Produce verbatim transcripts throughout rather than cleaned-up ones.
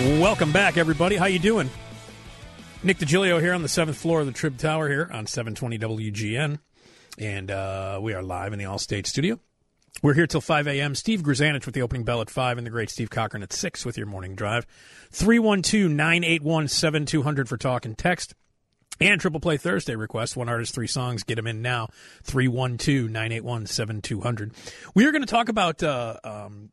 Welcome back, everybody. How you doing? Nick DiGilio here on the seventh floor of the Trib Tower here on seven twenty W G N. And uh, we are live in the Allstate studio. We're here till five a.m. Steve Grzanich with the opening bell at five and the great Steve Cochran at six with your morning drive. three one two, nine eight one, seven two zero zero for talk and text. And Triple Play Thursday requests. One artist, three songs. Get them in now. three one two, nine eight one, seven two zero zero. We are going to talk about uh, um,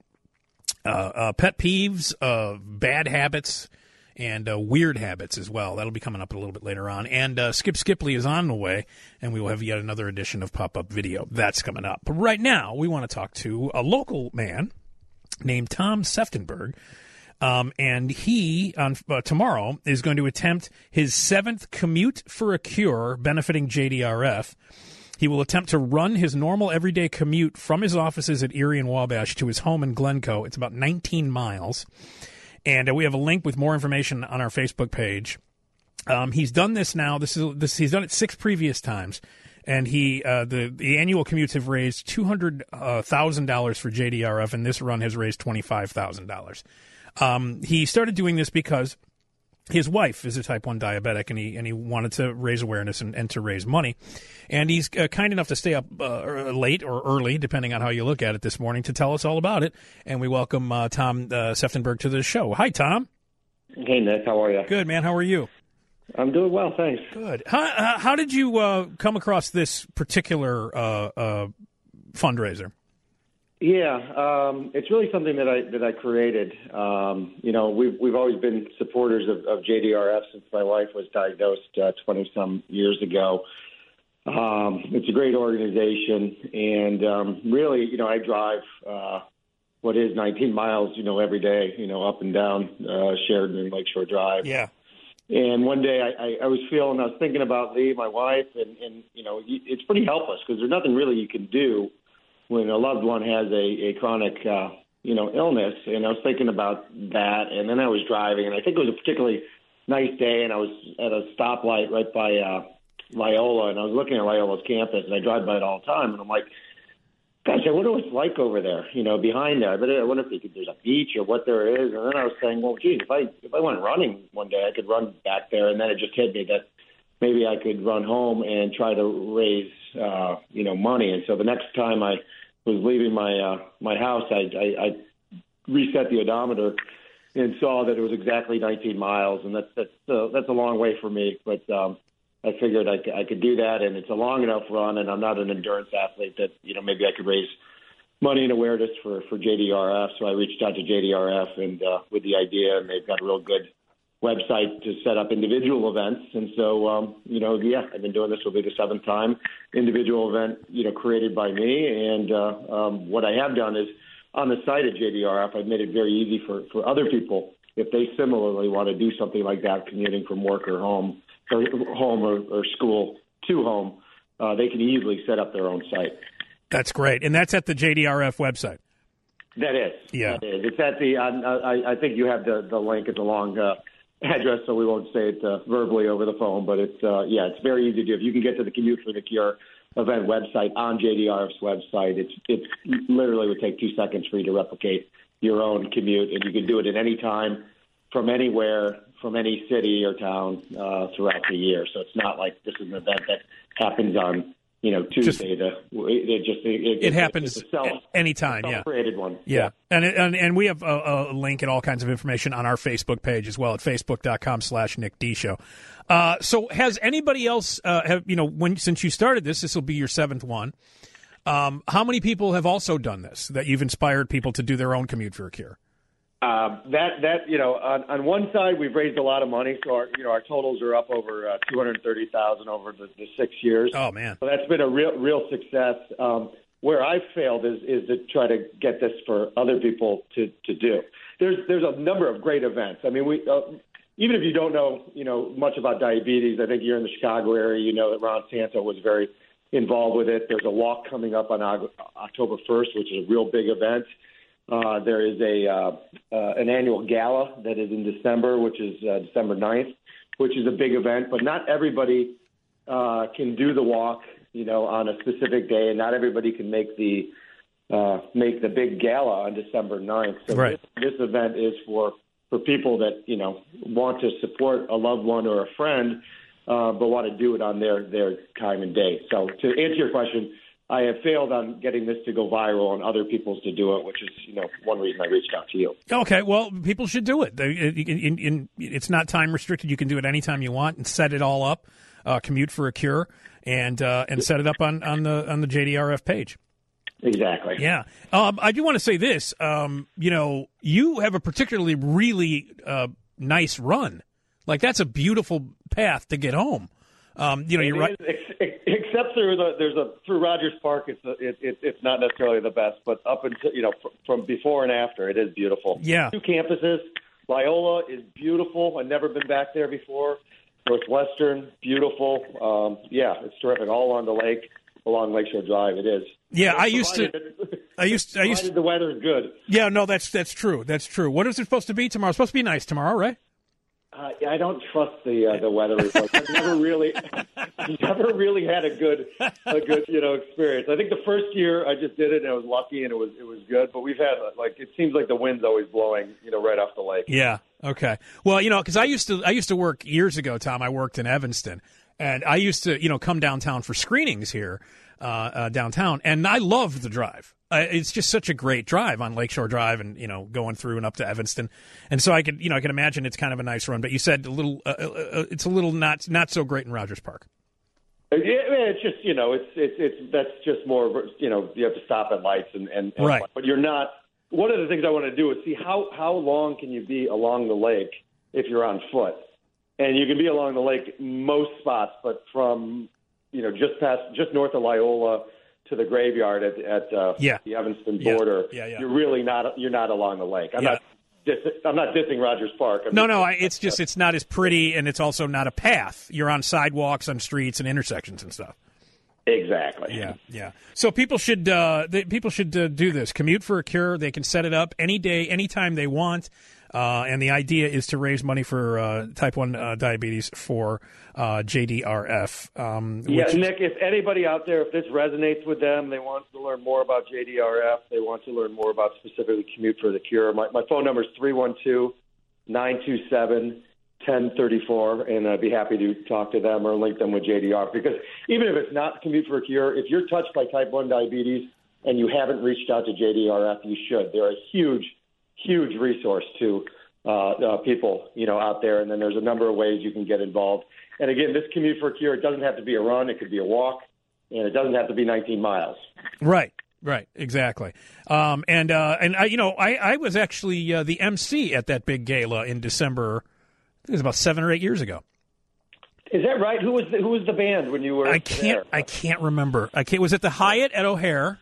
uh, uh, pet peeves, uh, bad habits, and uh, weird habits as well. That'll be coming up a little bit later on. And uh, Skip Skipley is on the way, and we will have yet another edition of Pop-Up Video. That's coming up. But right now, we want to talk to a local man named Tom Seftenberg. Um, and he, on uh, tomorrow, is going to attempt his seventh Commute for a Cure benefiting J D R F. He will attempt to run his normal everyday commute from his offices at Erie and Wabash to his home in Glencoe. It's about nineteen miles. And uh, we have a link with more information on our Facebook page. Um, he's done this now. This is this. He's done it six previous times. And he, uh, the, the annual commutes have raised two hundred thousand dollars for J D R F, and this run has raised twenty-five thousand dollars. Um, he started doing this because his wife is a type one diabetic, and he and he wanted to raise awareness and, and to raise money. And he's uh, kind enough to stay up uh, late or early, depending on how you look at it this morning, to tell us all about it. And we welcome uh, Tom uh, Seftenberg to the show. Hi, Tom. Hey, Nick. How are you? Good, man. How are you? I'm doing well, thanks. Good. How, how did you uh, come across this particular uh, uh, fundraiser? Yeah, um, it's really something that I that I created. Um, you know, we've we've always been supporters of, of J D R F since my wife was diagnosed uh, twenty some years ago. Um, it's a great organization, and um, really, you know, I drive uh, what is nineteen miles, you know, every day, you know, up and down uh, Sheridan and Lakeshore Drive. Yeah. And one day I, I, I was feeling, I was thinking about Lee, my wife, and, and you know, it's pretty helpless because there's nothing really you can do when a loved one has a, a chronic, uh, you know, illness. And I was thinking about that, and then I was driving, and I think it was a particularly nice day, and I was at a stoplight right by uh, Loyola, and I was looking at Loyola's campus, and I drive by it all the time, and I'm like, gosh, I wonder what it's like over there, you know, behind there. But I wonder if there's a beach or what there is. And then I was saying, well, geez, if I if I went running one day, I could run back there. And then it just hit me that maybe I could run home and try to raise, uh, you know, money. And so the next time I was leaving my uh, my house, I, I, I reset the odometer and saw that it was exactly nineteen miles, and that's that's uh, that's a long way for me. But um, I figured I, I could do that, and it's a long enough run, and I'm not an endurance athlete that, you know, maybe I could raise money and awareness for, for J D R F. So I reached out to J D R F and uh, with the idea, and they've got a real good website to set up individual events. And so, um, you know, yeah, I've been doing this. Will be the seventh time individual event, you know, created by me. And uh, um, what I have done is on the site at J D R F, I've made it very easy for, for other people if they similarly want to do something like that, commuting from work or home. or home or, or school to home, uh, they can easily set up their own site. That's great. And that's at the J D R F website. That is. Yeah. That is. It's at the, uh, I, I think you have the, the link. It's a long uh, address, so we won't say it uh, verbally over the phone, but it's, uh, yeah, it's very easy to do. If you can get to the Commute for the Cure event website on J D R F's website, it's, it's literally would take two seconds for you to replicate your own commute, and you can do it at any time from anywhere, from any city or town uh, throughout the year. So it's not like this is an event that happens on, you know, Tuesday. Just, to, it just it, it, it happens it's a self, anytime. Yeah, created one. Yeah, yeah. And, and and we have a, a link and all kinds of information on our Facebook page as well at facebook dot com slash Nick D Show. Uh, so has anybody else uh, have you know when since you started this, this will be your seventh one. Um, how many people have also done this that you've inspired people to do their own Commute for a Cure? Uh, that that you know, on, on one side we've raised a lot of money, so our you know our totals are up over uh, two hundred thirty thousand over the, the six years. Oh man, so that's been a real real success. Um, where I've failed is is to try to get this for other people to, to do. There's there's a number of great events. I mean, we uh, even if you don't know you know much about diabetes, I think you're in the Chicago area. You know that Ron Santo was very involved with it. There's a walk coming up on October first, which is a real big event. Uh, there is a uh, uh, an annual gala that is in December, which is uh, December ninth, which is a big event. But not everybody uh, can do the walk, you know, on a specific day, and not everybody can make the uh, make the big gala on December ninth. So right. this, this event is for for people that, you know, want to support a loved one or a friend, uh, but want to do it on their, their time and date. So to answer your question, I have failed on getting this to go viral and other people's to do it, which is, you know, one reason I reached out to you. Okay, well, people should do it. In, in, in, it's not time restricted. You can do it anytime you want and set it all up. Uh, commute for a cure, and uh, and set it up on, on the on the J D R F page. Exactly. Yeah. Um, I do want to say this. Um, you know, you have a particularly really uh, nice run. Like, that's a beautiful path to get home. Um, you know, it you're right. Is, except through the there's a through Rogers Park, it's a, it, it, it's not necessarily the best, but up until you know from, from before and after, it is beautiful. Yeah. Two campuses. Loyola is beautiful. I've never been back there before. Northwestern, beautiful. Um, yeah, it's terrific. All along the lake, along Lakeshore Drive. It is. Yeah, I used to. I used. To, I used. To, the weather is good. Yeah, no, that's that's true. That's true. What is it supposed to be tomorrow? It's supposed to be nice tomorrow, right? Uh, I don't trust the uh, the weather report. I've never really, never really had a good a good you know experience. I think the first year I just did it and I was lucky and it was it was good. But we've had like it seems like the wind's always blowing you know right off the lake. Yeah. Okay. Well, you know, because I used to I used to work years ago, Tom. I worked in Evanston, and I used to you know come downtown for screenings here uh, uh, downtown, and I loved the drive. Uh, it's just such a great drive on Lakeshore Drive, and you know going through and up to Evanston, and so I could you know I can imagine it's kind of a nice run. But you said a little, uh, uh, it's a little not not so great in Rogers Park. Yeah, it's just you know it's it's it's that's just more you know you have to stop at lights and and, and right, but you're not. One of the things I want to do is see how how long can you be along the lake if you're on foot, and you can be along the lake most spots, but from you know just past just north of Loyola to the graveyard at, at uh, yeah. the Evanston border, yeah. Yeah, yeah. you're really not you're not along the lake. I'm yeah. not diss, I'm not dissing Rogers Park. I'm no, just, no, I, it's just it's not as pretty, and it's also not a path. You're on sidewalks, on streets, and intersections and stuff. Exactly. Yeah, yeah. So people should uh, they, people should uh, do this. Commute for a Cure. They can set it up any day, anytime they want. Uh, and the idea is to raise money for uh, type one uh, diabetes for uh, J D R F. Um, yeah, which... Nick, if anybody out there, if this resonates with them, they want to learn more about J D R F, they want to learn more about specifically Commute for the Cure, my, my phone number is three one two, nine two seven, one zero three four, and I'd be happy to talk to them or link them with J D R F. Because even if it's not Commute for a Cure, if you're touched by type one diabetes and you haven't reached out to J D R F, you should. They're a huge huge resource to uh, uh, people, you know, out there. And then there's a number of ways you can get involved. And again, this Commute for a Cure, it doesn't have to be a run. It could be a walk, and it doesn't have to be nineteen miles. Right. Right, exactly. Um, and, uh, and I, you know, I, I was actually uh, the M C at that big gala in December. I think it was about seven or eight years ago. Is that right? Who was the, who was the band when you were I can't, there? I can't remember. I can't, was it the Hyatt at O'Hare?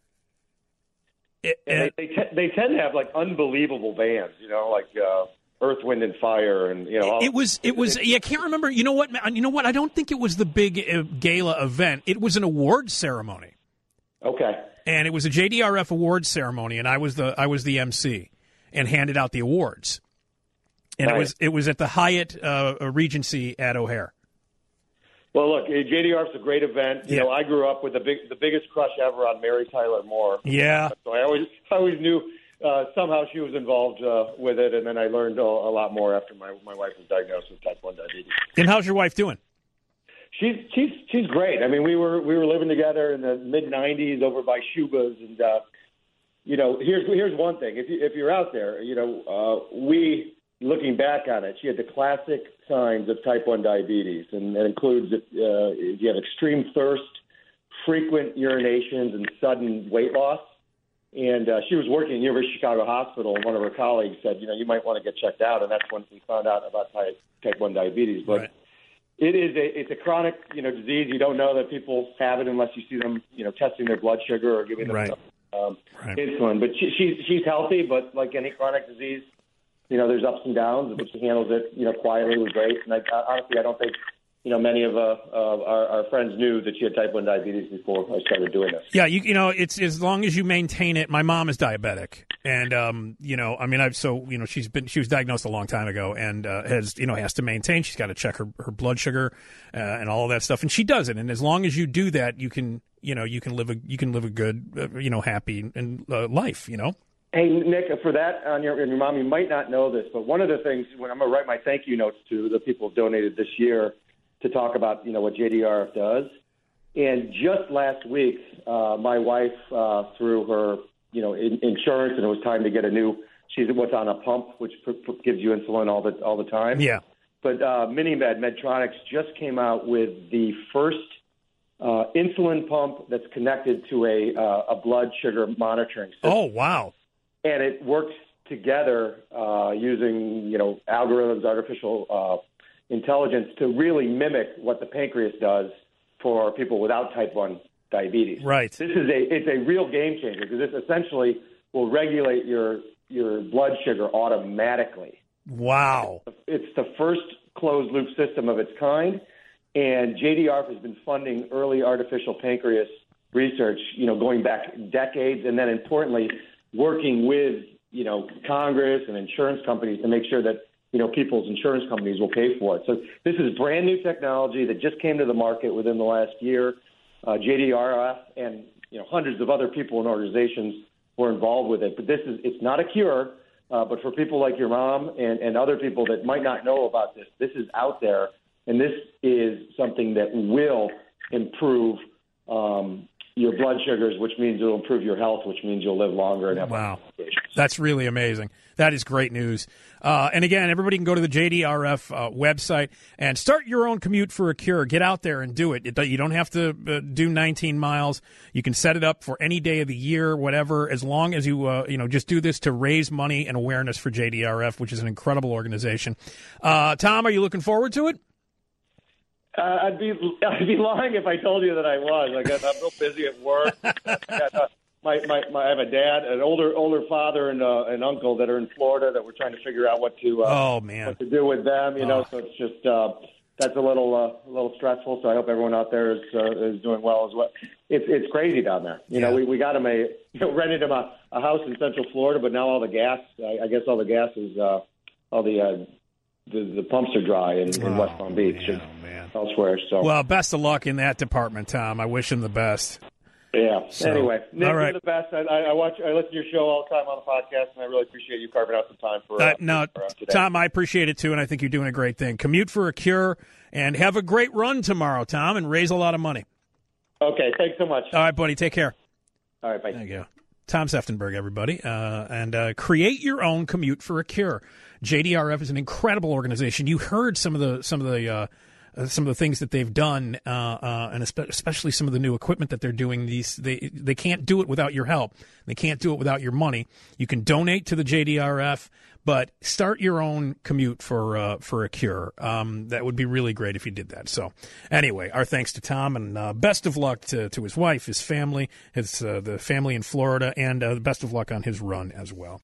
It, they they, te- they tend to have like unbelievable bands, you know, like uh, Earth, Wind, and Fire, and you know. All, it was it was. Yeah, I can't remember. You know what? You know what? I don't think it was the big uh, gala event. It was an awards ceremony. Okay. And it was a J D R F awards ceremony, and I was the I was the M C, and handed out the awards. And right. it was it was at the Hyatt uh, Regency at O'Hare. Well, look, J D R F's a great event. You yeah. know, I grew up with the big, the biggest crush ever on Mary Tyler Moore. Yeah. So I always, I always knew uh, somehow she was involved uh, with it, and then I learned a, a lot more after my my wife was diagnosed with type one diabetes. And how's your wife doing? She's she's she's great. I mean, we were we were living together in the mid nineties over by Shuba's, and uh, you know, here's here's one thing: if you if you're out there, you know, uh, we. Looking back on it, she had the classic signs of type one diabetes, and that includes uh, if you have extreme thirst, frequent urinations, and sudden weight loss. And uh, she was working at the University of Chicago Hospital, and one of her colleagues said, you know, you might want to get checked out, and that's when we found out about type, type one diabetes. But right. it is a it's a chronic, you know, disease. You don't know that people have it unless you see them, you know, testing their blood sugar or giving them right. um, right. insulin. But she, she's she's healthy, but like any chronic disease, you know, there's ups and downs, but she handles it, you know, quietly with grace. And I, honestly, I don't think, you know, many of uh, uh, our, our friends knew that she had type one diabetes before I started doing this. Yeah, you, you know, it's as long as you maintain it. My mom is diabetic, and um, you know, I mean, I've so you know, she's been she was diagnosed a long time ago, and uh, has you know has to maintain. She's got to check her, her blood sugar uh, and all of that stuff, and she does it. And as long as you do that, you can you know you can live a you can live a good uh, you know happy and uh, life. You know. Hey, Nick, for that, on your, and your mom, you might not know this, but one of the things, when I'm going to write my thank you notes to the people who've donated this year to talk about, you know, what J D R F does. And just last week, uh, my wife, uh, through her, you know, in, insurance, and it was time to get a new, she's what's on a pump, which pr- pr- gives you insulin all the all the time. Yeah. But uh, MiniMed, Medtronics, just came out with the first uh, insulin pump that's connected to a uh, a blood sugar monitoring system. Oh, wow. And it works together uh, using, you know, algorithms, artificial uh, intelligence to really mimic what the pancreas does for people without type one diabetes. Right. This is a it's a real game changer because this essentially will regulate your your blood sugar automatically. Wow. It's the first closed loop system of its kind, and J D R F has been funding early artificial pancreas research, you know, going back decades, and then importantly, working with, you know, Congress and insurance companies to make sure that, you know, people's insurance companies will pay for it. So this is brand new technology that just came to the market within the last year. Uh, J D R F and, you know, hundreds of other people and organizations were involved with it. But this is, it's not a cure, uh, but for people like your mom and, and other people that might not know about this, this is out there, and this is something that will improve um, your blood sugars, which means it'll improve your health, which means you'll live longer and have wow. That's really amazing. That is great news. Uh, and again, everybody can go to the J D R F uh, website and start your own commute for a cure. Get out there and do it. it you don't have to uh, do nineteen miles. You can set it up for any day of the year, whatever, as long as you uh, you know just do this to raise money and awareness for J D R F, which is an incredible organization. Uh, Tom, are you looking forward to it? Uh, I'd be I'd be lying if I told you that I was. I guess I'm real busy at work. my, my, my I have a dad, an older older father, and uh, an uncle that are in Florida that we're trying to figure out what to uh, oh man what to do with them. You oh. know, so it's just uh, that's a little uh, a little stressful. So I hope everyone out there is uh, is doing well as well. It's it's crazy down there. You yeah. know, we we got him a you know, rented him a, a house in Central Florida, but now all the gas, I, I guess all the gas is uh, all the. Uh, The, the pumps are dry in, in oh, West Palm Beach man, and oh, man. elsewhere. So, well, best of luck in that department, Tom. I wish him the best. Yeah. So, anyway, Nick, all right. you're the best. I, I watch, I listen to your show all the time on the podcast, and I really appreciate you carving out some time for. Uh, uh, no, for, uh, today. Tom, I appreciate it too, and I think you're doing a great thing. Commute for a cure, and have a great run tomorrow, Tom, and raise a lot of money. Okay, thanks so much. All right, buddy, take care. All right, bye. There you go. Tom Seftenberg, everybody, uh, and uh, create your own commute for a cure. J D R F is an incredible organization. You heard some of the some of the uh, uh, some of the things that they've done, uh, uh, and especially some of the new equipment that they're doing. These they they can't do it without your help. They can't do it without your money. You can donate to the J D R F, but start your own commute for uh, for a cure. Um, that would be really great if you did that. So anyway, our thanks to Tom, and uh, best of luck to, to his wife, his family, his uh, the family in Florida, and uh, best of luck on his run as well.